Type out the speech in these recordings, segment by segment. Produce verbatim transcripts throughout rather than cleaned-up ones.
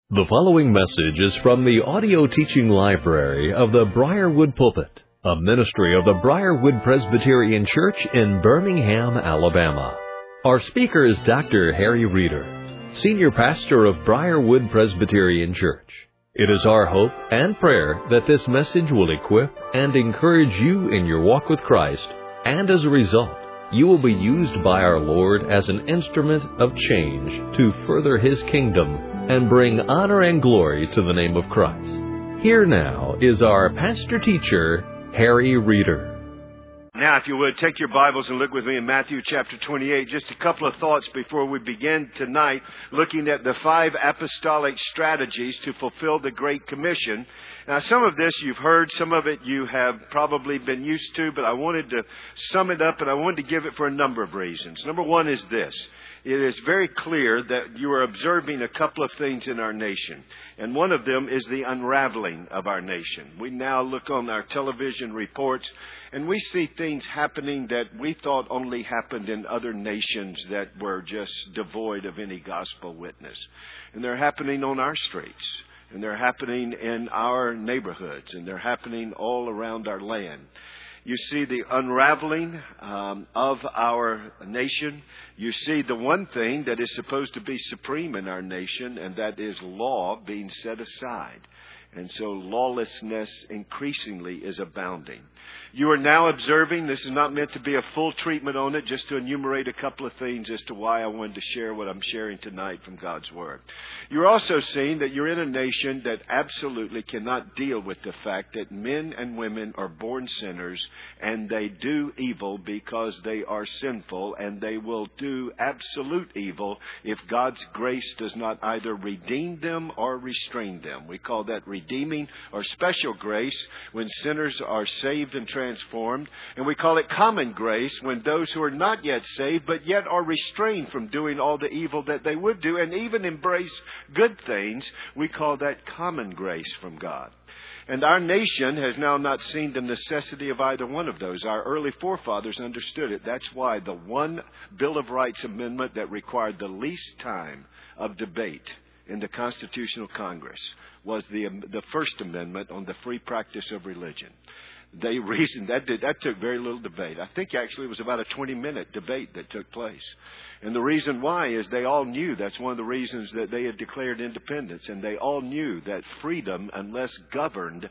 The following message is from the audio teaching library of the Briarwood Pulpit, a ministry of the Briarwood Presbyterian Church in Birmingham, Alabama. Our speaker is Doctor Harry Reeder, Senior Pastor of Briarwood Presbyterian Church. It is our hope and prayer that this message will equip and encourage you in your walk with Christ, and as a result, you will be used by our Lord as an instrument of change to further His kingdom and bring honor and glory to the name of Christ. Here now is our pastor-teacher, Harry Reeder. Now, if you would, take your Bibles and look with me in Matthew chapter twenty-eight. Just a couple of thoughts before we begin tonight, looking at the five apostolic strategies to fulfill the Great Commission. Now, some of this you've heard, some of it you have probably been used to, but I wanted to sum it up, and I wanted to give it for a number of reasons. Number one is this. It is very clear that you are observing a couple of things in our nation, and one of them is the unraveling of our nation. We now look on our television reports, and we see things happening that we thought only happened in other nations that were just devoid of any gospel witness. And they're happening on our streets, and they're happening in our neighborhoods, and they're happening all around our land. You see the unraveling um, of our nation. You see the one thing that is supposed to be supreme in our nation, and that is law being set aside. And so lawlessness increasingly is abounding. You are now observing, this is not meant to be a full treatment on it, just to enumerate a couple of things as to why I wanted to share what I'm sharing tonight from God's Word. You're also seeing that you're in a nation that absolutely cannot deal with the fact that men and women are born sinners, and they do evil because they are sinful, and they will do absolute evil if God's grace does not either redeem them or restrain them. We call that redeeming or special grace when sinners are saved and transformed. And we call it common grace when those who are not yet saved but yet are restrained from doing all the evil that they would do and even embrace good things. We call that common grace from God. And our nation has now not seen the necessity of either one of those. Our early forefathers understood it. That's why the one Bill of Rights amendment that required the least time of debate in the Constitutional Congress was the the First Amendment on the free practice of religion. They reasoned that did that took very little debate. I think actually it was about a twenty-minute debate that took place. And the reason why is they all knew that's one of the reasons that they had declared independence. And they all knew that freedom, unless governed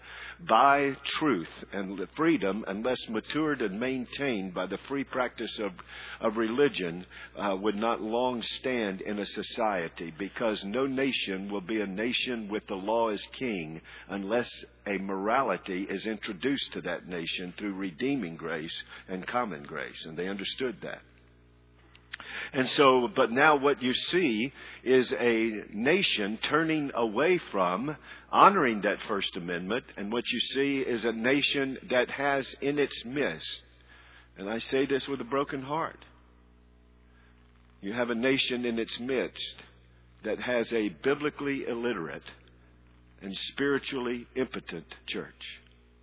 by truth, and freedom, unless matured and maintained by the free practice of, of religion, uh, would not long stand in a society, because no nation will be a nation with the law as king unless a morality is introduced to that nation through redeeming grace and common grace. And they understood that. And so, but now what you see is a nation turning away from honoring that First Amendment. And what you see is a nation that has in its midst, and I say this with a broken heart, you have a nation in its midst that has a biblically illiterate and spiritually impotent church.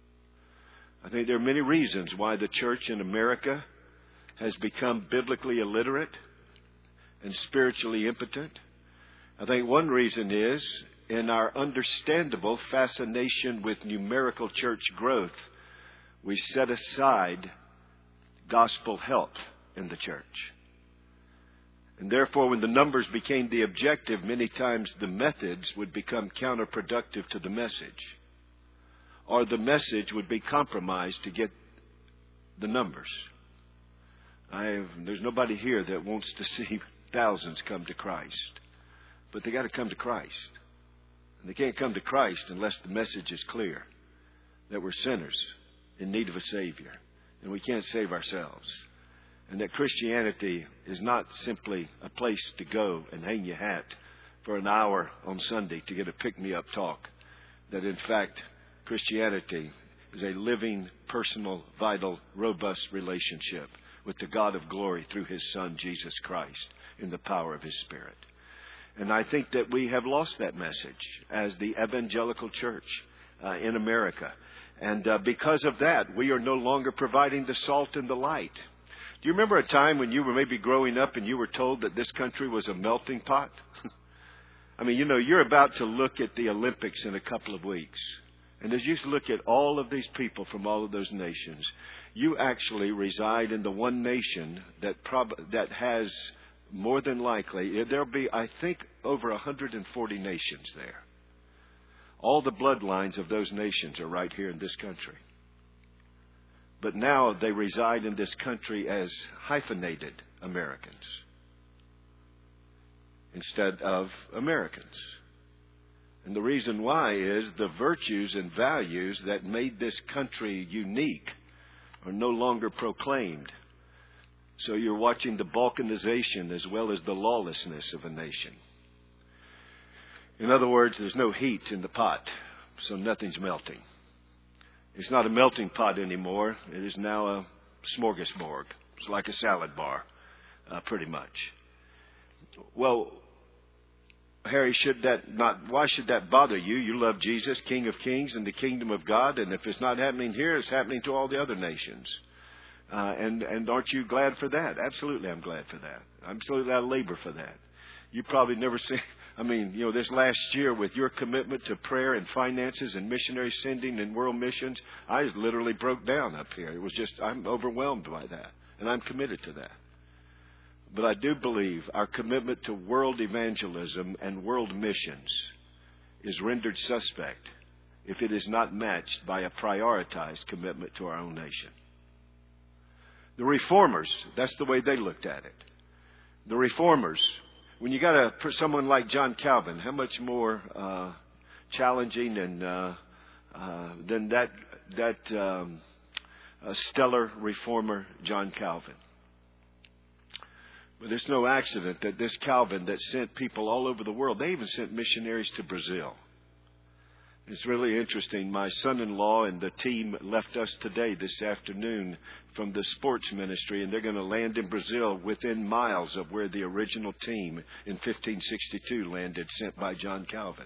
I think there are many reasons why the church in America has become biblically illiterate and spiritually impotent. I think one reason is in our understandable fascination with numerical church growth, we set aside gospel help in the church. And therefore, when the numbers became the objective, many times the methods would become counterproductive to the message, or the message would be compromised to get the numbers. I have, there's nobody here that wants to see thousands come to Christ. But they got to come to Christ. And they can't come to Christ unless the message is clear that we're sinners in need of a Savior. And we can't save ourselves. And that Christianity is not simply a place to go and hang your hat for an hour on Sunday to get a pick-me-up talk. That in fact, Christianity is a living, personal, vital, robust relationship with the God of glory through His Son, Jesus Christ, in the power of His Spirit. And I think that we have lost that message as the evangelical church uh, in America. And uh, because of that, we are no longer providing the salt and the light. Do you remember a time when you were maybe growing up and you were told that this country was a melting pot? I mean, you know, you're about to look at the Olympics in a couple of weeks. And as you look at all of these people from all of those nations, you actually reside in the one nation that prob- that has more than likely, there'll be, I think, over one hundred forty nations there. All the bloodlines of those nations are right here in this country. But now they reside in this country as hyphenated Americans instead of Americans. And the reason why is the virtues and values that made this country unique are no longer proclaimed. So you're watching the balkanization as well as the lawlessness of a nation. In other words, there's no heat in the pot, so nothing's melting. It's not a melting pot anymore. It is now a smorgasbord. It's like a salad bar, uh, pretty much. Well, Harry, should that not, why should that bother you? You love Jesus, King of Kings, and the kingdom of God, and if it's not happening here, it's happening to all the other nations. Uh, and, and aren't you glad for that? Absolutely, I'm glad for that. Absolutely, I labor for that. You probably never seen, I mean, you know, this last year with your commitment to prayer and finances and missionary sending and world missions, I just literally broke down up here. It was just, I'm overwhelmed by that, and I'm committed to that. But I do believe our commitment to world evangelism and world missions is rendered suspect if it is not matched by a prioritized commitment to our own nation. The reformers, that's the way they looked at it. The reformers, when you got a someone like John Calvin, how much more uh, challenging and uh, uh, than that that um, uh, stellar reformer John Calvin? But it's no accident that this Calvin that sent people all over the world, they even sent missionaries to Brazil. It's really interesting. My son-in-law and the team left us today, this afternoon, from the sports ministry, and they're going to land in Brazil within miles of where the original team in fifteen sixty-two landed, sent by John Calvin.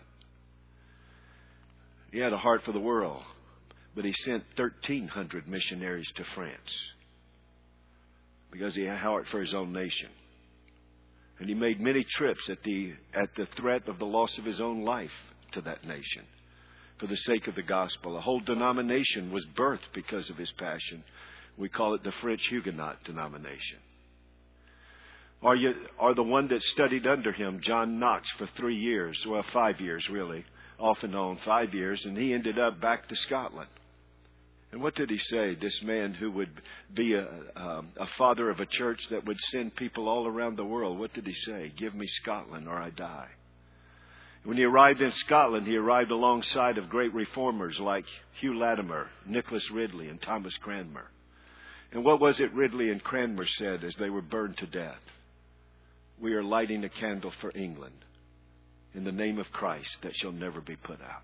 He had a heart for the world, but he sent thirteen hundred missionaries to France because he had a heart for his own nation. And he made many trips at the at the threat of the loss of his own life to that nation for the sake of the gospel. A whole denomination was birthed because of his passion. We call it the French Huguenot denomination. Or, you, or the one that studied under him, John Knox, for three years, well, five years really, off and on, five years, and he ended up back to Scotland. And what did he say? This man who would be a, um, a father of a church that would send people all around the world. What did he say? Give me Scotland or I die. When he arrived in Scotland, he arrived alongside of great reformers like Hugh Latimer, Nicholas Ridley, and Thomas Cranmer. And what was it Ridley and Cranmer said as they were burned to death? We are lighting a candle for England in the name of Christ that shall never be put out.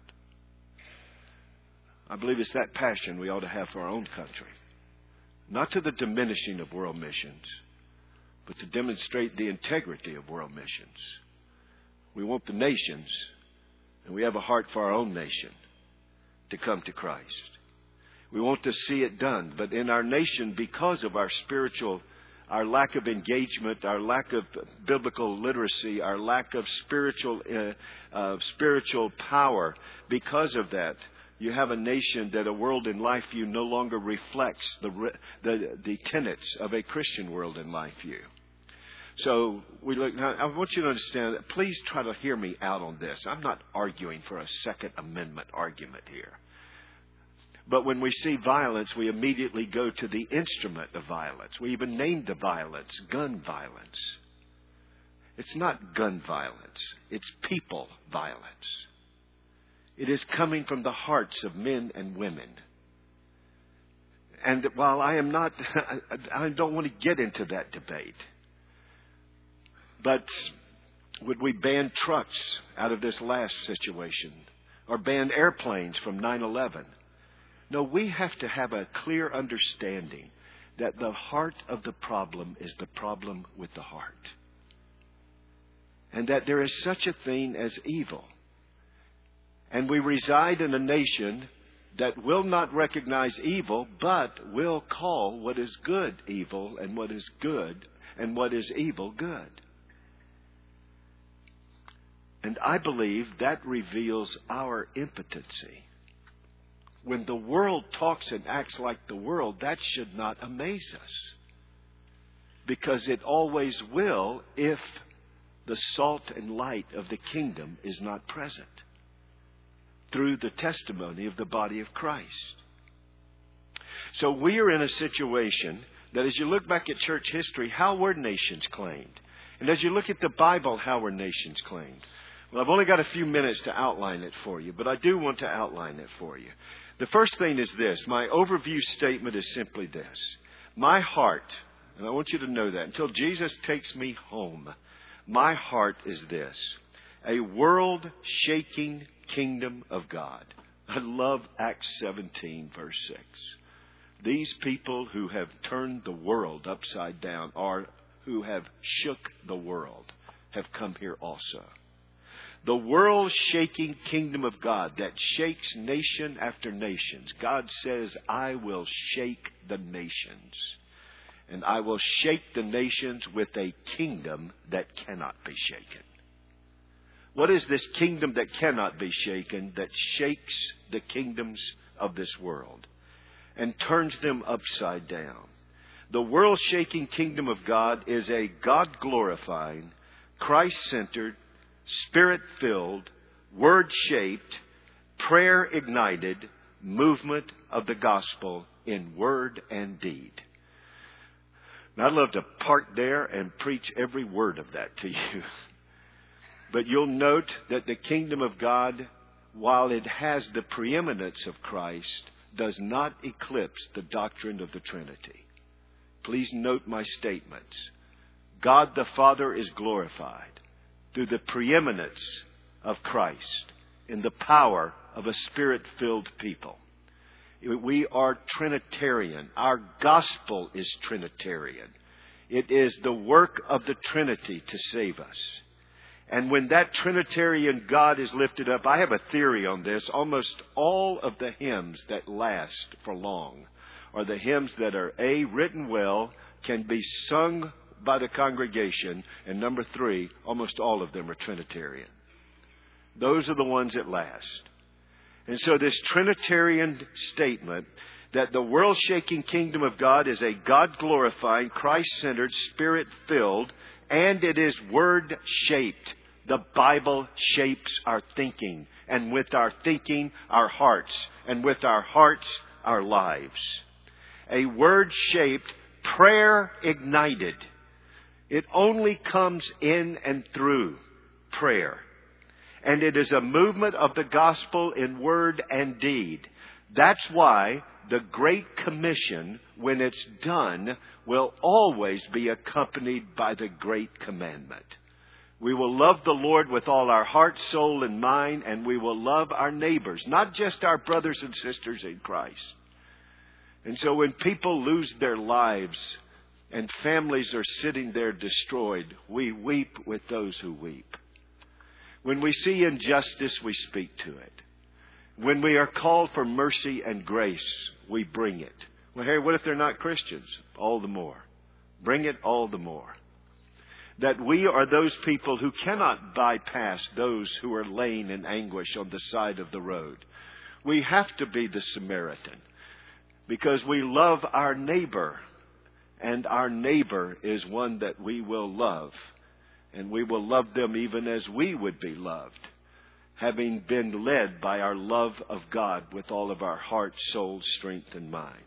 I believe it's that passion we ought to have for our own country. Not to the diminishing of world missions, but to demonstrate the integrity of world missions. We want the nations, and we have a heart for our own nation, to come to Christ. We want to see it done. But in our nation, because of our spiritual, our lack of engagement, our lack of biblical literacy, our lack of spiritual, uh, uh, spiritual power, because of that, you have a nation that a world in life view no longer reflects the, the, the tenets of a Christian world in life view. So we look. Now, I want you to understand. Please try to hear me out on this. I'm not arguing for a Second Amendment argument here. But when we see violence, we immediately go to the instrument of violence. We even named the violence gun violence. It's not gun violence. It's people violence. It is coming from the hearts of men and women. And while I am not, I don't want to get into that debate. But would we ban trucks out of this last situation? Or ban airplanes from nine eleven? No, we have to have a clear understanding that the heart of the problem is the problem with the heart. And that there is such a thing as evil. And we reside in a nation that will not recognize evil, but will call what is good evil and what is good and what is evil good. And I believe that reveals our impotency. When the world talks and acts like the world, that should not amaze us. Because it always will if the salt and light of the kingdom is not present through the testimony of the body of Christ. So we are in a situation that as you look back at church history, how were nations claimed? And as you look at the Bible, how were nations claimed? Well, I've only got a few minutes to outline it for you, but I do want to outline it for you. The first thing is this. My overview statement is simply this. My heart, and I want you to know that, until Jesus takes me home, my heart is this. A world-shaking kingdom of God. I love Acts seventeen, verse six. These people who have turned the world upside down, or who have shook the world, have come here also. The world-shaking kingdom of God that shakes nation after nations. God says, I will shake the nations. And I will shake the nations with a kingdom that cannot be shaken. What is this kingdom that cannot be shaken, that shakes the kingdoms of this world and turns them upside down? The world-shaking kingdom of God is a God-glorifying, Christ-centered, Spirit-filled, Word-shaped, prayer-ignited movement of the gospel in word and deed. Now, I'd love to park there and preach every word of that to you. But you'll note that the kingdom of God, while it has the preeminence of Christ, does not eclipse the doctrine of the Trinity. Please note my statements. God the Father is glorified through the preeminence of Christ in the power of a Spirit-filled people. We are Trinitarian. Our gospel is Trinitarian. It is the work of the Trinity to save us. And when that Trinitarian God is lifted up, I have a theory on this. Almost all of the hymns that last for long are the hymns that are A, written well, can be sung by the congregation, and number three, almost all of them are Trinitarian. Those are the ones that last. And so this Trinitarian statement that the world-shaking kingdom of God is a God-glorifying, Christ-centered, Spirit-filled, and it is Word-shaped. The Bible shapes our thinking, and with our thinking, our hearts, and with our hearts, our lives. A Word-shaped, prayer-ignited. It only comes in and through prayer. And it is a movement of the gospel in word and deed. That's why the Great Commission, when it's done, will always be accompanied by the Great Commandment. We will love the Lord with all our heart, soul, and mind, and we will love our neighbors, not just our brothers and sisters in Christ. And so when people lose their lives and families are sitting there destroyed, we weep with those who weep. When we see injustice, we speak to it. When we are called for mercy and grace, we bring it. Well, Harry, what if they're not Christians? All the more. Bring it all the more. That we are those people who cannot bypass those who are laying in anguish on the side of the road. We have to be the Samaritan because we love our neighbor. And our neighbor is one that we will love. And we will love them even as we would be loved, having been led by our love of God with all of our heart, soul, strength, and mind.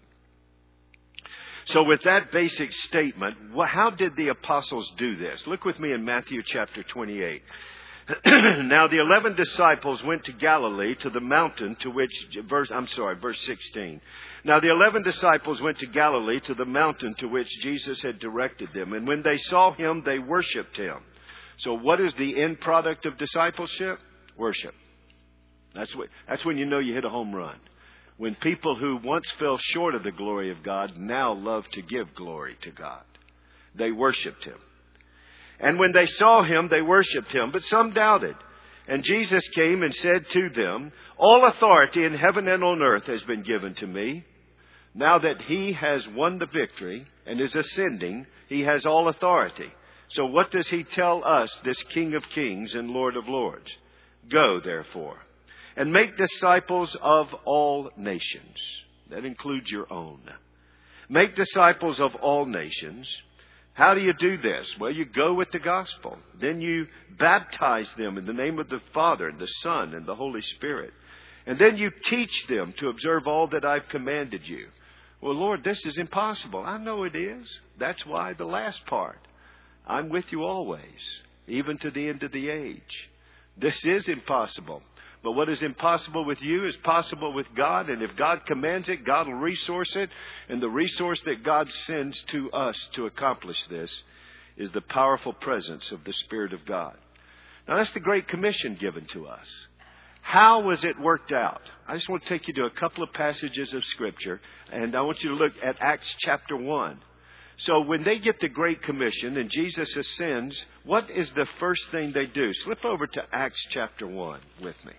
So with that basic statement, how did the apostles do this? Look with me in Matthew chapter twenty-eight. Now the eleven disciples went to Galilee to the mountain to which, verse, I'm sorry, verse sixteen. Now the eleven disciples went to Galilee to the mountain to which Jesus had directed them. And when they saw him, they worshipped him. So what is the end product of discipleship? Worship. That's what, that's when you know you hit a home run. When people who once fell short of the glory of God now love to give glory to God. They worshipped him. And when they saw him, they worshipped him, but some doubted. And Jesus came and said to them, all authority in heaven and on earth has been given to me. Now that he has won the victory and is ascending, he has all authority. So what does he tell us, this King of Kings and Lord of Lords? Go, therefore, and make disciples of all nations. That includes your own. Make disciples of all nations. How do you do this? Well, you go with the gospel. Then you baptize them in the name of the Father, and the Son, and the Holy Spirit. And then you teach them to observe all that I've commanded you. Well, Lord, this is impossible. I know it is. That's why the last part. I'm with you always, even to the end of the age. This is impossible. But what is impossible with you is possible with God. And if God commands it, God will resource it. And the resource that God sends to us to accomplish this is the powerful presence of the Spirit of God. Now, that's the Great Commission given to us. How was it worked out? I just want to take you to a couple of passages of Scripture. And I want you to look at Acts chapter one. So when they get the Great Commission and Jesus ascends, what is the first thing they do? Slip over to Acts chapter one with me.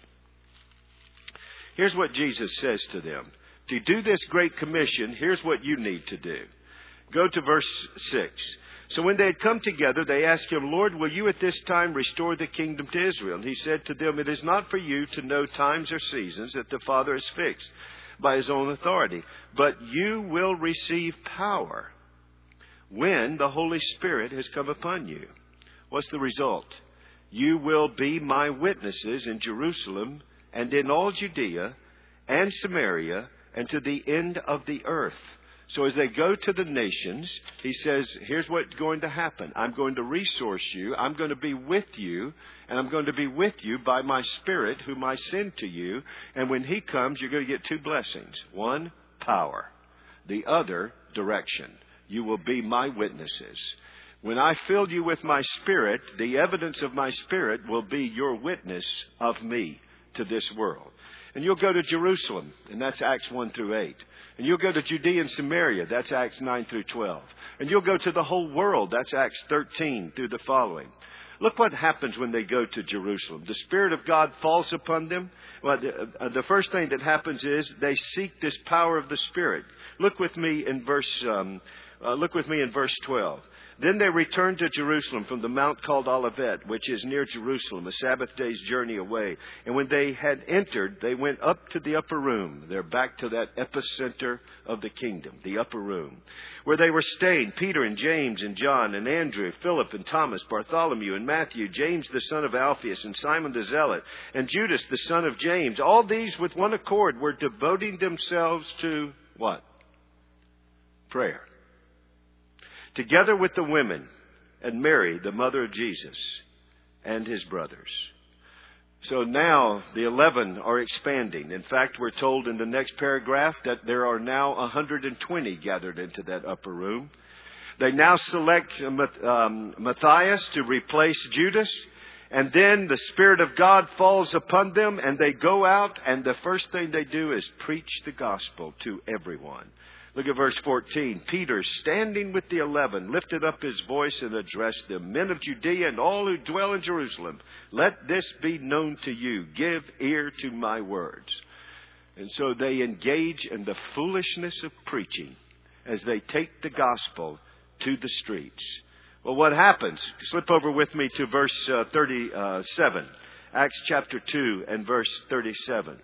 Here's what Jesus says to them. To do this Great Commission, here's what you need to do. Go to verse six. So when they had come together, they asked him, Lord, will you at this time restore the kingdom to Israel? And he said to them, it is not for you to know times or seasons that the Father has fixed by his own authority, but you will receive power when the Holy Spirit has come upon you. What's the result? You will be my witnesses in Jerusalem and in all Judea and Samaria and to the end of the earth. So as they go to the nations, he says, here's what's going to happen. I'm going to resource you. I'm going to be with you. And I'm going to be with you by my Spirit, whom I send to you. And when he comes, you're going to get two blessings. One, power. The other, direction. You will be my witnesses. When I fill you with my Spirit, the evidence of my Spirit will be your witness of me to this world. And you'll go to Jerusalem, and that's Acts one through eight. And you'll go to Judea and Samaria, that's Acts nine through twelve. And you'll go to the whole world, that's Acts thirteen through the following. Look what happens when they go to Jerusalem. The Spirit of God falls upon them. Well, the, uh, the first thing that happens is they seek this power of the Spirit. Look with me in verse, um, uh, look with me in verse twelve. Then they returned to Jerusalem from the mount called Olivet, which is near Jerusalem, a Sabbath day's journey away. And when they had entered, they went up to the upper room. They're back to that epicenter of the kingdom, the upper room, where they were staying, Peter and James and John and Andrew, Philip and Thomas, Bartholomew and Matthew, James the son of Alphaeus and Simon the Zealot, and Judas the son of James. All these with one accord were devoting themselves to what? Prayer. Together with the women and Mary, the mother of Jesus, and his brothers. So now the eleven are expanding. In fact, we're told in the next paragraph that there are now one hundred twenty gathered into that upper room. They now select um, Matthias to replace Judas. And then the Spirit of God falls upon them and they go out, and the first thing they do is preach the gospel to everyone. Look at verse fourteen. Peter, standing with the eleven, lifted up his voice and addressed them. Men of Judea and all who dwell in Jerusalem, let this be known to you. Give ear to my words. And so they engage in the foolishness of preaching as they take the gospel to the streets. Well, what happens? Slip over with me to verse uh, thirty-seven. Acts chapter two and verse thirty-seven.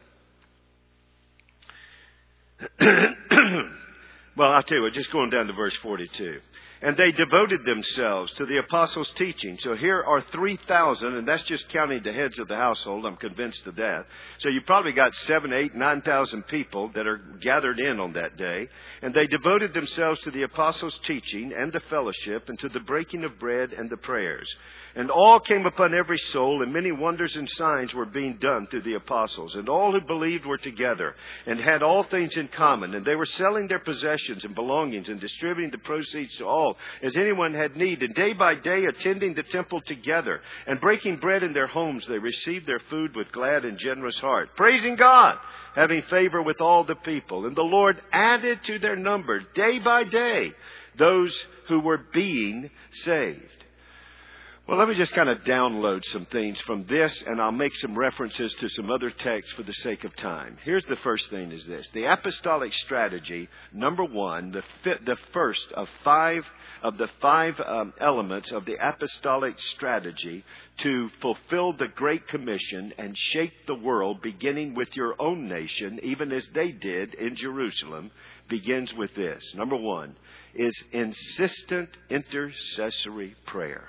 Well, I'll tell you what, just going down to verse forty-two. And they devoted themselves to the apostles' teaching. So here are three thousand, and that's just counting the heads of the household. I'm convinced of that. So you probably got seven, eight, nine thousand people that are gathered in on that day. And they devoted themselves to the apostles' teaching and the fellowship and to the breaking of bread and the prayers. And all came upon every soul, and many wonders and signs were being done through the apostles. And all who believed were together and had all things in common. And they were selling their possessions and belongings and distributing the proceeds to all as anyone had need. And day by day attending the temple together and breaking bread in their homes, they received their food with glad and generous heart, praising God, having favor with all the people. And the Lord added to their number day by day those who were being saved. Well, let me just kind of download some things from this, and I'll make some references to some other texts for the sake of time. Here's the first thing is this. The apostolic strategy, number one, the, fi- the first of five of the five um, elements of the apostolic strategy to fulfill the Great Commission and shake the world, beginning with your own nation, even as they did in Jerusalem, begins with this. Number one is insistent intercessory prayer.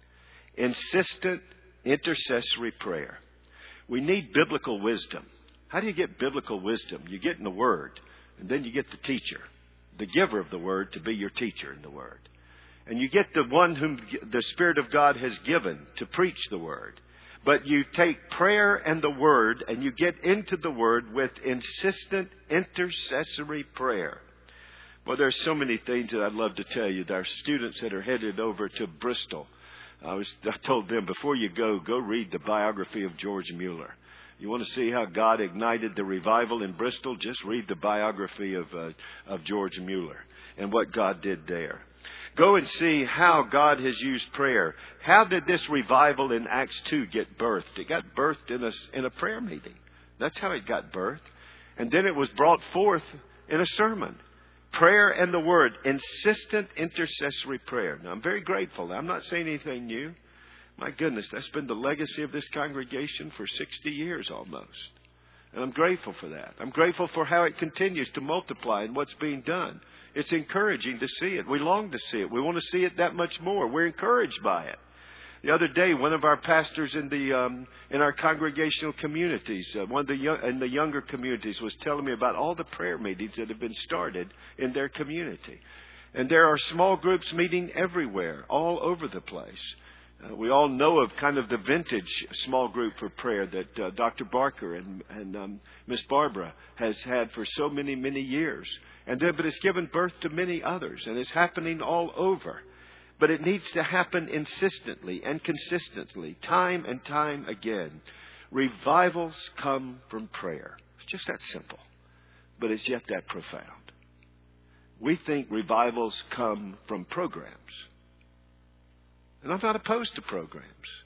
Insistent intercessory prayer. We need biblical wisdom. How do you get biblical wisdom? You get in the Word, and then you get the teacher, the giver of the Word, to be your teacher in the Word. And you get the one whom the Spirit of God has given to preach the Word. But you take prayer and the Word, and you get into the Word with insistent intercessory prayer. Well, there's so many things that I'd love to tell you. There are students that are headed over to Bristol. I was I told them, before you go, go read the biography of George Mueller. You want to see how God ignited the revival in Bristol? Just read the biography of uh, of George Mueller and what God did there. Go and see how God has used prayer. How did this revival in Acts two get birthed? It got birthed in a, in a prayer meeting. That's how it got birthed. And then it was brought forth in a sermon. Prayer and the Word. Insistent intercessory prayer. Now, I'm very grateful. I'm not saying anything new. My goodness, that's been the legacy of this congregation for sixty years almost. And I'm grateful for that. I'm grateful for how it continues to multiply and what's being done. It's encouraging to see it. We long to see it. We want to see it that much more. We're encouraged by it. The other day, one of our pastors in the um, in our congregational communities, uh, one of the young, in the younger communities, was telling me about all the prayer meetings that have been started in their community. And there are small groups meeting everywhere, all over the place. Uh, we all know of kind of the vintage small group for prayer that uh, Doctor Barker and, and um, Miss Barbara has had for so many, many years. And then, but it's given birth to many others, and it's happening all over. But it needs to happen insistently and consistently, time and time again. Revivals come from prayer. It's just that simple, but it's yet that profound. We think revivals come from programs. And I'm not opposed to programs.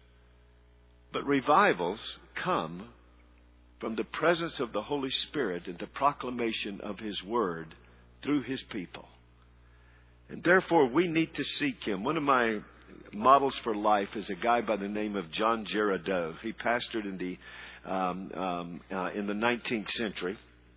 But revivals come from the presence of the Holy Spirit and the proclamation of His Word through His people. And therefore, we need to seek Him. One of my models for life is a guy by the name of John Girardeau. He pastored in the um, um, uh, in the nineteenth century.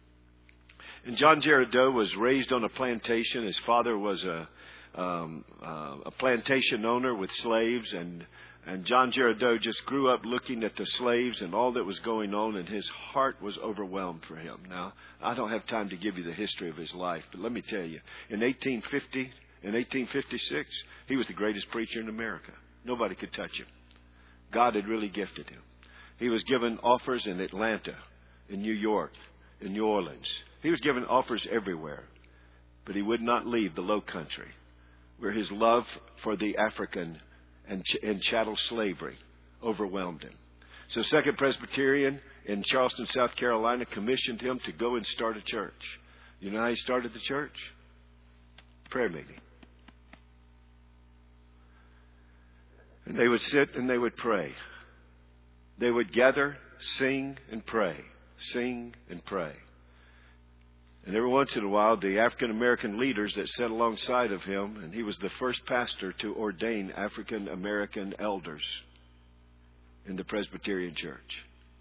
And John Girardeau was raised on a plantation. His father was a um, uh, a plantation owner with slaves, and and John Girardeau just grew up looking at the slaves and all that was going on, and his heart was overwhelmed for him. Now, I don't have time to give you the history of his life, but let me tell you, in eighteen fifty, in eighteen fifty-six, he was the greatest preacher in America. Nobody could touch him. God had really gifted him. He was given offers in Atlanta, in New York, in New Orleans. He was given offers everywhere, but he would not leave the Low Country, where his love for the African and, ch- and chattel slavery overwhelmed him. So Second Presbyterian in Charleston, South Carolina, commissioned him to go and start a church. You know how he started the church? Prayer meeting. And they would sit and they would pray. They would gather, sing, and pray. Sing and pray. And every once in a while, the African American leaders that sat alongside of him, and he was the first pastor to ordain African American elders in the Presbyterian Church.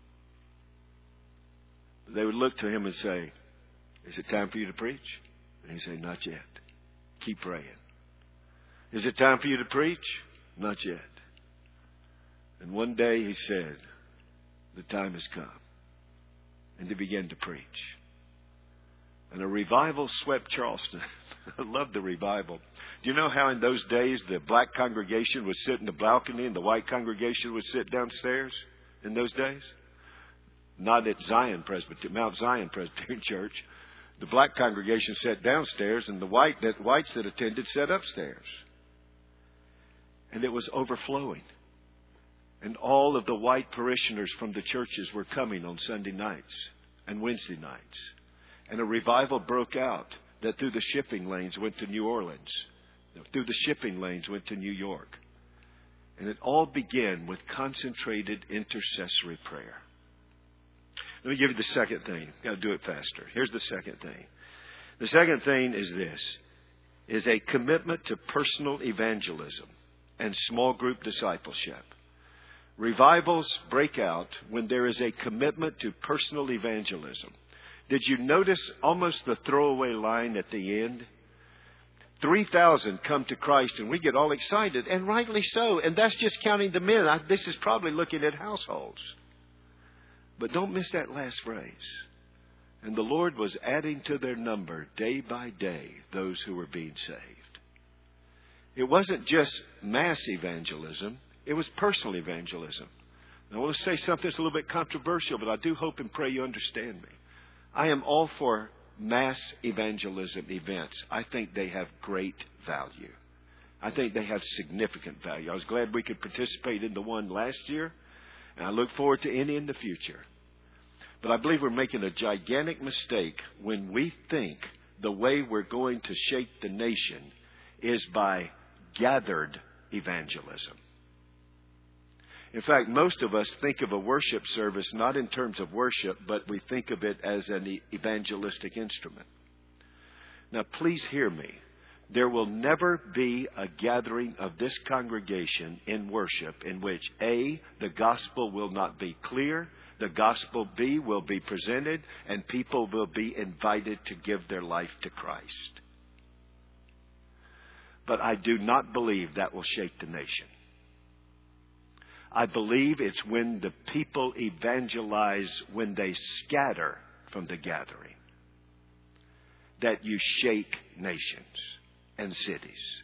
They would look to him and say, "Is it time for you to preach?" And he'd say, "Not yet. Keep praying." "Is it time for you to preach?" "Not yet." And one day he said, "The time has come." And he began to preach. And a revival swept Charleston. I love the revival. Do you know how in those days the black congregation would sit in the balcony and the white congregation would sit downstairs in those days? Not at Zion Presbyterian, Mount Zion Presbyterian Church. The black congregation sat downstairs and the white that whites that attended sat upstairs. And it was overflowing. And all of the white parishioners from the churches were coming on Sunday nights and Wednesday nights. And a revival broke out that through the shipping lanes went to New Orleans. Through the shipping lanes went to New York. And it all began with concentrated intercessory prayer. Let me give you the second thing. Got to do it faster. Here's the second thing. The second thing is this, is a commitment to personal evangelism and small group discipleship. Revivals break out when there is a commitment to personal evangelism. Did you notice almost the throwaway line at the end? three thousand come to Christ and we get all excited, and rightly so. And that's just counting the men. I, this is probably looking at households. But don't miss that last phrase. And the Lord was adding to their number day by day those who were being saved. It wasn't just mass evangelism. It was personal evangelism. And I want to say something that's a little bit controversial, but I do hope and pray you understand me. I am all for mass evangelism events. I think they have great value. I think they have significant value. I was glad we could participate in the one last year, and I look forward to any in the future. But I believe we're making a gigantic mistake when we think the way we're going to shape the nation is by gathered evangelism. In fact, most of us think of a worship service not in terms of worship, but we think of it as an evangelistic instrument. Now, please hear me. There will never be a gathering of this congregation in worship in which A, the gospel will not be clear, the gospel B will be presented, and people will be invited to give their life to Christ. But I do not believe that will shake the nation. I believe it's when the people evangelize, when they scatter from the gathering, that you shake nations and cities.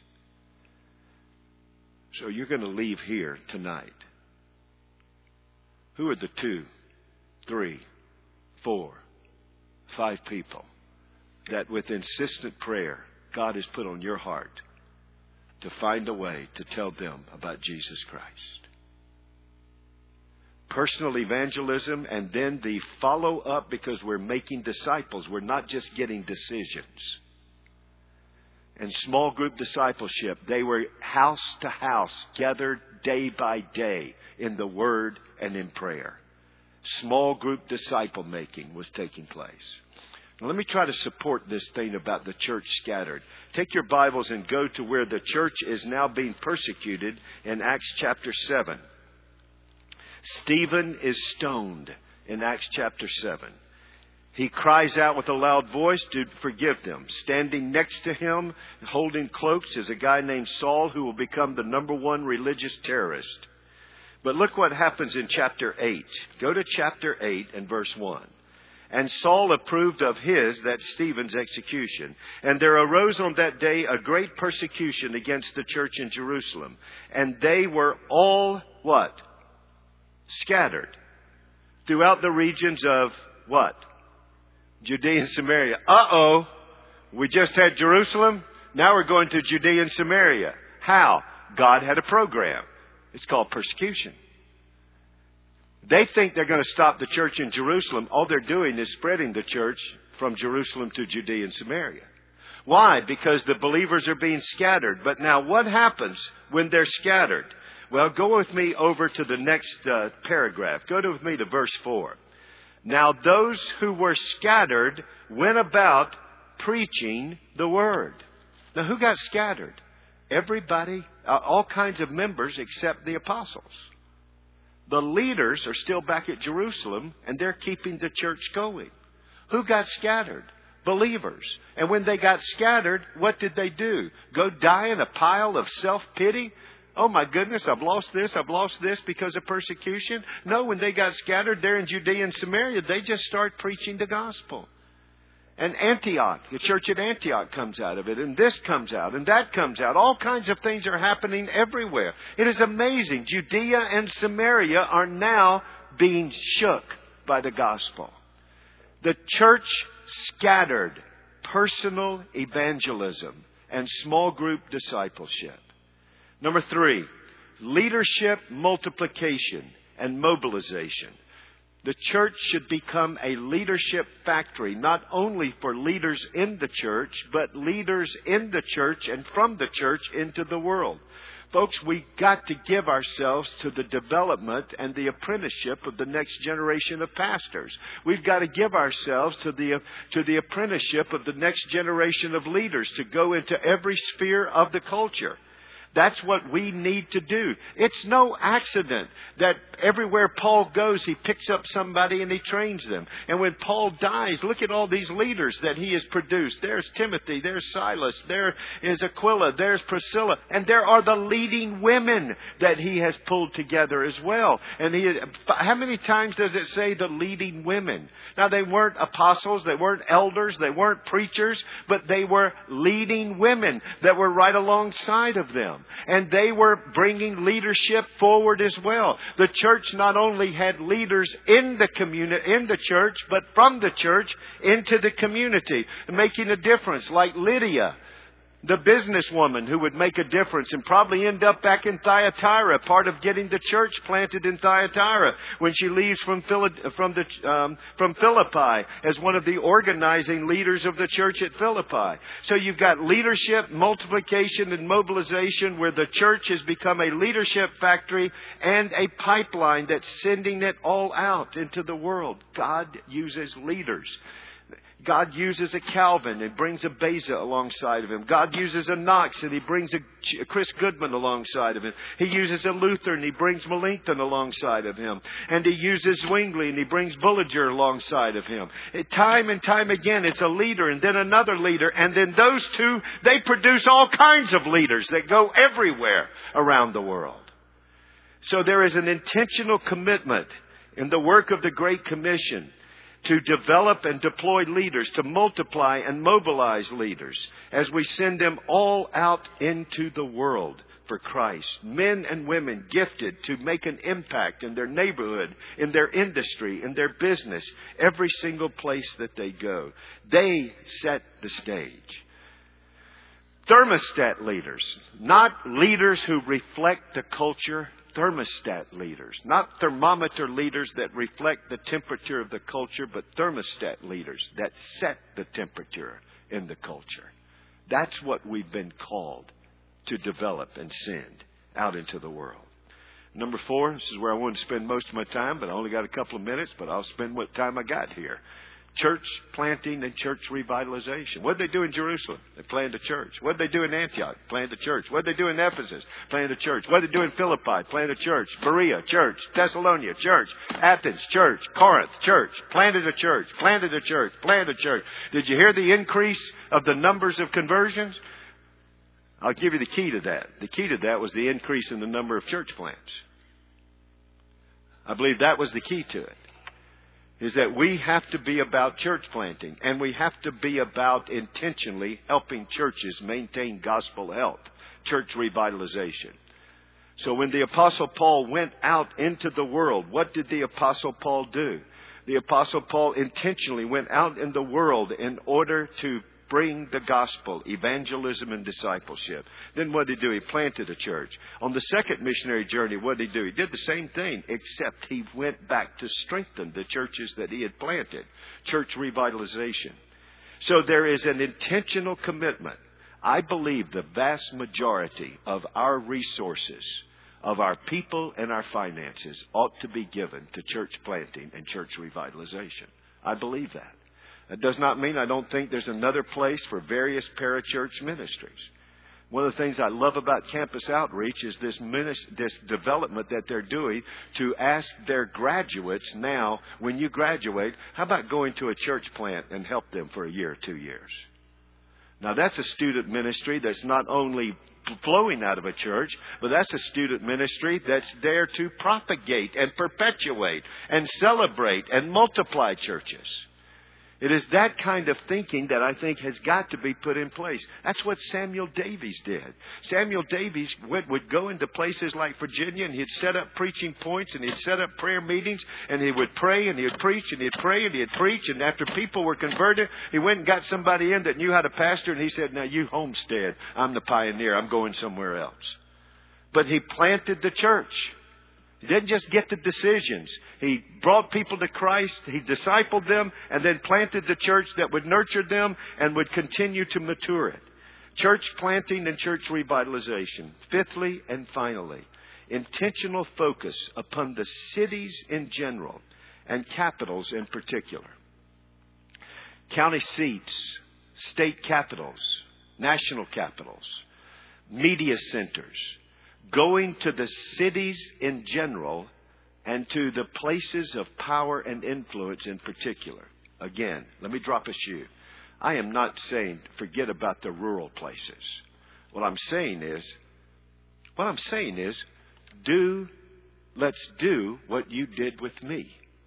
So you're going to leave here tonight. Who are the two, three, four, five people that with insistent prayer God has put on your heart to find a way to tell them about Jesus Christ? Personal evangelism, and then the follow-up, because we're making disciples. We're not just getting decisions. And small group discipleship, they were house to house, gathered day by day in the Word and in prayer. Small group disciple making was taking place. Now, let me try to support this thing about the church scattered. Take your Bibles and go to where the church is now being persecuted in Acts chapter seven. Stephen is stoned in Acts chapter seven. He cries out with a loud voice to forgive them. Standing next to him, holding cloaks, is a guy named Saul, who will become the number one religious terrorist. But look what happens in chapter eight. Go to chapter eight and verse one. And Saul approved of his, that's Stephen's, execution. And there arose on that day a great persecution against the church in Jerusalem. And they were all, what? Scattered throughout the regions of what? Judea and Samaria. Uh-oh. We just had Jerusalem. Now we're going to Judea and Samaria. How? God had a program. It's called persecution. They think they're going to stop the church in Jerusalem. All they're doing is spreading the church from Jerusalem to Judea and Samaria. Why? Because the believers are being scattered. But now what happens when they're scattered? Well, go with me over to the next uh, paragraph. Go to, with me to verse four. Now those who were scattered went about preaching the word. Now who got scattered? Everybody, uh, all kinds of members except the apostles. The leaders are still back at Jerusalem and they're keeping the church going. Who got scattered? Believers. And when they got scattered, what did they do? Go die in a pile of self-pity? Oh my goodness, I've lost this, I've lost this because of persecution. No, when they got scattered there in Judea and Samaria, they just start preaching the gospel. And Antioch, the church at Antioch comes out of it, and this comes out, and that comes out. All kinds of things are happening everywhere. It is amazing. Judea and Samaria are now being shook by the gospel. The church scattered, personal evangelism and small group discipleship. Number three, leadership multiplication and mobilization. The church should become a leadership factory, not only for leaders in the church, but leaders in the church and from the church into the world. Folks, we got to give ourselves to the development and the apprenticeship of the next generation of pastors. We've got to give ourselves to the to the apprenticeship of the next generation of leaders to go into every sphere of the culture. That's what we need to do. It's no accident that everywhere Paul goes, he picks up somebody and he trains them. And when Paul dies, look at all these leaders that he has produced. There's Timothy, there's Silas, there is Aquila, there's Priscilla. And there are the leading women that he has pulled together as well. And he, how many times does it say the leading women? Now, they weren't apostles, they weren't elders, they weren't preachers, but they were leading women that were right alongside of them. And they were bringing leadership forward as well. The church not only had leaders in the community, in the church, but from the church into the community, making a difference, like Lydia, the businesswoman who would make a difference and probably end up back in Thyatira, part of getting the church planted in Thyatira when she leaves from Phil- from the um, from Philippi as one of the organizing leaders of the church at Philippi. So you've got leadership, multiplication, and mobilization, where the church has become a leadership factory and a pipeline that's sending it all out into the world. God uses leaders. God uses a Calvin and brings a Beza alongside of him. God uses a Knox and he brings a Chris Goodman alongside of him. He uses a Luther and he brings Melanchthon alongside of him. And he uses Zwingli and he brings Bullinger alongside of him. Time and time again, it's a leader and then another leader. And then those two, they produce all kinds of leaders that go everywhere around the world. So there is an intentional commitment in the work of the Great Commission to develop and deploy leaders, to multiply and mobilize leaders as we send them all out into the world for Christ. Men and women gifted to make an impact in their neighborhood, in their industry, in their business, every single place that they go. They set the stage. Thermostat leaders, not leaders who reflect the culture. Thermostat leaders, not thermometer leaders that reflect the temperature of the culture, but thermostat leaders that set the temperature in the culture. That's what we've been called to develop and send out into the world. Number four, this is where I want to spend most of my time, but I only got a couple of minutes, but I'll spend what time I got here. Church planting and church revitalization. What did they do in Jerusalem? They planted a church. What did they do in Antioch? Planted a church. What did they do in Ephesus? Planted a church. What did they do in Philippi? Planted a church. Berea, church. Thessalonica, church. Athens, church. Corinth, church. Planted a church. Planted a church. Planted a church. Did you hear the increase of the numbers of conversions? I'll give you the key to that. The key to that was the increase in the number of church plants. I believe that was the key to it. Is that we have to be about church planting, and we have to be about intentionally helping churches maintain gospel health, church revitalization. So when the Apostle Paul went out into the world, what did the Apostle Paul do? The Apostle Paul intentionally went out in the world in order to bring the gospel, evangelism and discipleship. Then what did he do? He planted a church. On the second missionary journey, what did he do? He did the same thing, except he went back to strengthen the churches that he had planted. Church revitalization. So there is an intentional commitment. I believe the vast majority of our resources, of our people and our finances, ought to be given to church planting and church revitalization. I believe that. That does not mean I don't think there's another place for various parachurch ministries. One of the things I love about Campus Outreach is this, minist- this development that they're doing to ask their graduates now, when you graduate, how about going to a church plant and help them for a year or two years? Now that's a student ministry that's not only flowing out of a church, but that's a student ministry that's there to propagate and perpetuate and celebrate and multiply churches. It is that kind of thinking that I think has got to be put in place. That's what Samuel Davies did. Samuel Davies would, would go into places like Virginia and he'd set up preaching points and he'd set up prayer meetings and he would pray and he'd preach and he'd pray and he'd preach. And after people were converted, he went and got somebody in that knew how to pastor and he said, now you homestead. I'm the pioneer. I'm going somewhere else. But he planted the church. He didn't just get the decisions. He brought people to Christ. He discipled them and then planted the church that would nurture them and would continue to mature it. Church planting and church revitalization. Fifthly and finally, intentional focus upon the cities in general and capitals in particular. County seats, state capitals, national capitals, media centers, going to the cities in general and to the places of power and influence in particular. Again, let me drop a shoe. I am not saying forget about the rural places. What I'm saying is, what I'm saying is, do, let's do what you did with me.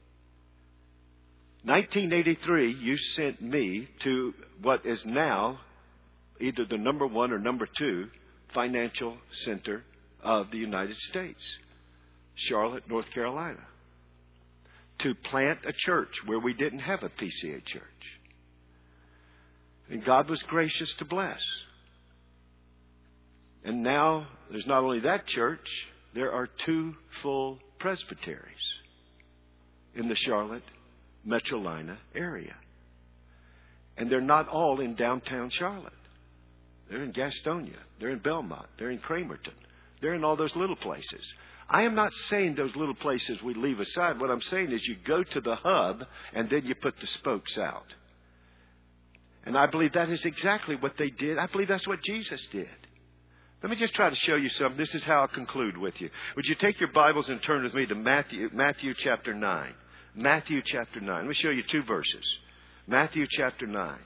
nineteen eighty-three, you sent me to what is now either the number one or number two financial center of the United States, Charlotte, North Carolina, to plant a church where we didn't have a P C A church. And God was gracious to bless. And now there's not only that church, there are two full presbyteries in the Charlotte, Metrolina area. And they're not all in downtown Charlotte. They're in Gastonia. They're in Belmont. They're in Cramerton. They're in all those little places. I am not saying those little places we leave aside. What I'm saying is you go to the hub and then you put the spokes out. And I believe that is exactly what they did. I believe that's what Jesus did. Let me just try to show you something. This is how I'll conclude with you. Would you take your Bibles and turn with me to Matthew, Matthew chapter nine. Matthew chapter nine. Let me show you two verses. Matthew chapter nine.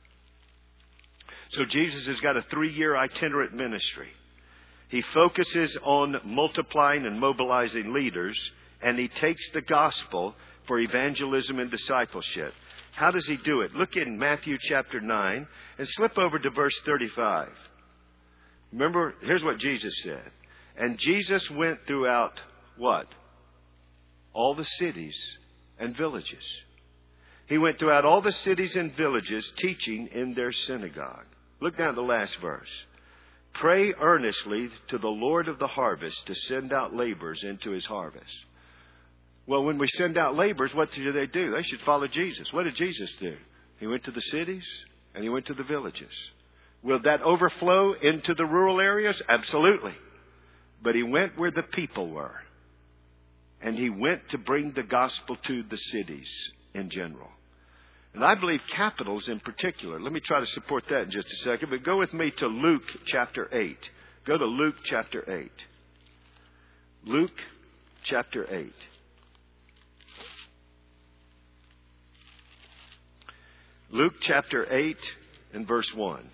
So Jesus has got a three-year itinerant ministry. He focuses on multiplying and mobilizing leaders, and he takes the gospel for evangelism and discipleship. How does he do it? Look in Matthew chapter nine and slip over to verse thirty-five. Remember, here's what Jesus said. And Jesus went throughout what? All the cities and villages. He went throughout all the cities and villages, teaching in their synagogue. Look down at the last verse. Pray earnestly to the Lord of the harvest to send out laborers into his harvest. Well, when we send out laborers, what do they do? They should follow Jesus. What did Jesus do? He went to the cities and he went to the villages. Will that overflow into the rural areas? Absolutely. But he went where the people were. And he went to bring the gospel to the cities in general. And I believe capitals in particular. Let me try to support that in just a second. But go with me to Luke chapter eight. Go to Luke chapter eight. Luke chapter eight. Luke chapter eight and verse one.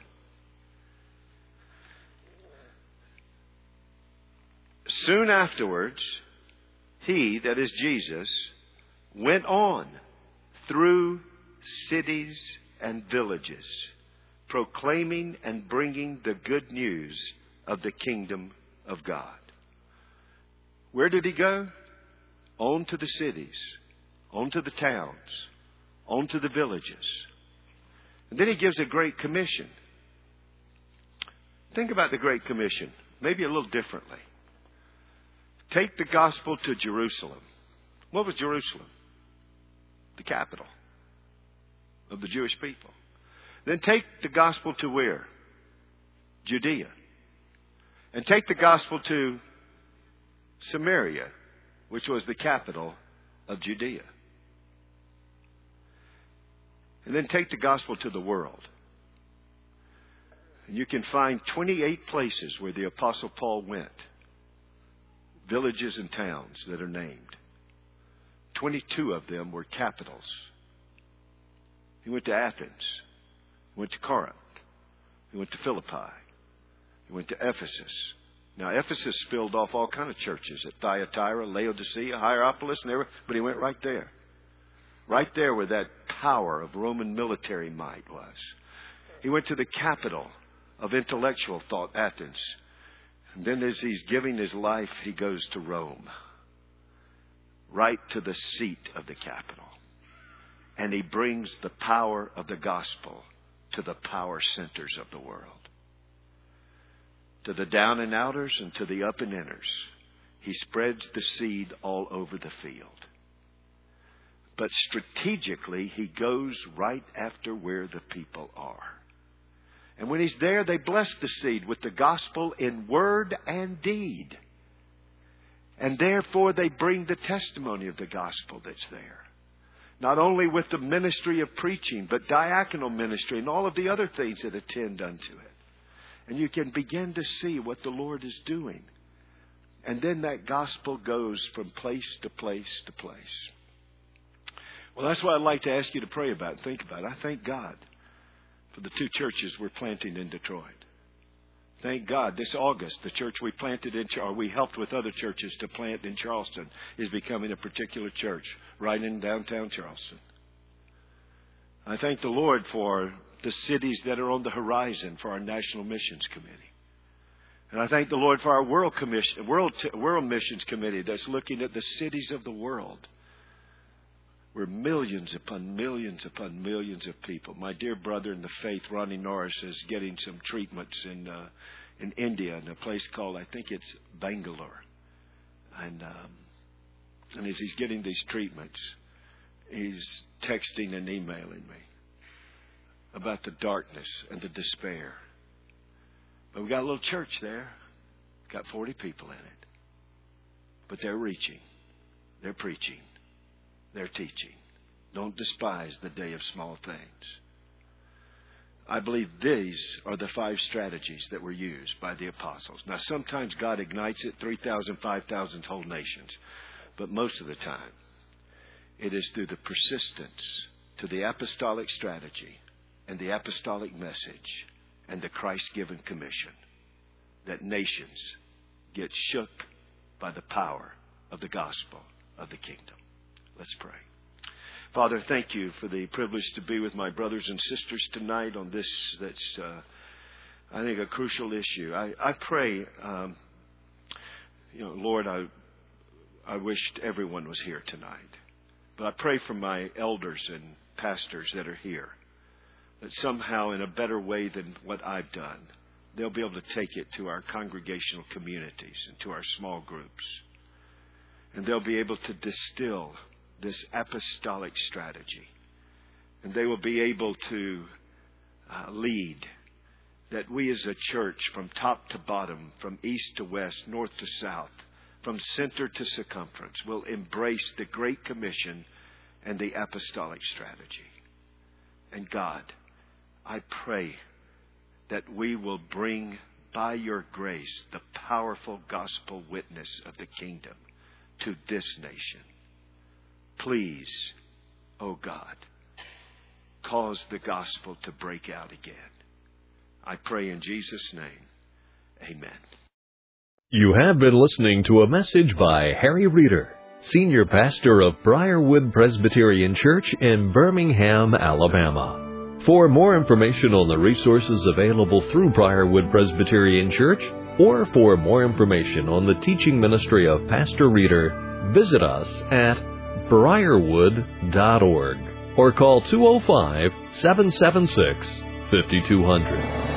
Soon afterwards, he, that is Jesus, went on through cities and villages, proclaiming and bringing the good news of the kingdom of God. Where did he go? On to the cities, on to the towns, on to the villages. And then he gives a great commission. Think about the Great Commission, maybe a little differently. Take the gospel to Jerusalem. What was Jerusalem? The capital of the Jewish people. Then take the gospel to where? Judea. And take the gospel to Samaria, which was the capital of Judea. And then take the gospel to the world. And you can find twenty-eight places where the Apostle Paul went. Villages and towns that are named. twenty-two of them were capitals. He went to Athens. He went to Corinth. He went to Philippi. He went to Ephesus. Now, Ephesus spilled off all kinds of churches at Thyatira, Laodicea, Hierapolis, and everywhere, but he went right there. Right there where that power of Roman military might was. He went to the capital of intellectual thought, Athens. And then as he's giving his life, he goes to Rome. Right to the seat of the capital. And he brings the power of the gospel to the power centers of the world. To the down and outers and to the up and inners. He spreads the seed all over the field. But strategically, he goes right after where the people are. And when he's there, they bless the seed with the gospel in word and deed. And therefore they bring the testimony of the gospel that's there. Not only with the ministry of preaching, but diaconal ministry and all of the other things that attend unto it. And you can begin to see what the Lord is doing. And then that gospel goes from place to place to place. Well, that's what I'd like to ask you to pray about and think about. I thank God for the two churches we're planting in Detroit. Thank God this August, the church we planted in, or we helped with other churches to plant in Charleston, is becoming a particular church right in downtown Charleston. I thank the Lord for the cities that are on the horizon for our National Missions Committee. And I thank the Lord for our World Commission, World, World Missions Committee that's looking at the cities of the world, where millions upon millions upon millions of people. My dear brother in the faith, Ronnie Norris, is getting some treatments in uh, in India in a place called, I think it's Bangalore. And um, and as he's getting these treatments, he's texting and emailing me about the darkness and the despair. But we got a little church there. Got forty people in it. But they're reaching. They're preaching. They're teaching. Don't despise the day of small things. I believe these are the five strategies that were used by the apostles. Now, sometimes God ignites it, three thousand, five thousand, whole nations. But most of the time, it is through the persistence to the apostolic strategy and the apostolic message and the Christ-given commission that nations get shook by the power of the gospel of the kingdom. Let's pray. Father, thank you for the privilege to be with my brothers and sisters tonight on this that's, uh, I think, a crucial issue. I, I pray, um, you know, Lord, I, I wished everyone was here tonight. But I pray for my elders and pastors that are here, that somehow in a better way than what I've done, they'll be able to take it to our congregational communities and to our small groups. And they'll be able to distill this apostolic strategy. And they will be able to uh, lead that we as a church, from top to bottom, from east to west, north to south, from center to circumference, will embrace the Great Commission and the apostolic strategy. And God, I pray that we will bring, by your grace, the powerful gospel witness of the kingdom to this nation. Please, oh God, cause the gospel to break out again. I pray in Jesus' name. Amen. You have been listening to a message by Harry Reeder, Senior Pastor of Briarwood Presbyterian Church in Birmingham, Alabama. For more information on the resources available through Briarwood Presbyterian Church, or for more information on the teaching ministry of Pastor Reeder, visit us at briarwood dot org or call two oh five, seven seven six, five two zero zero.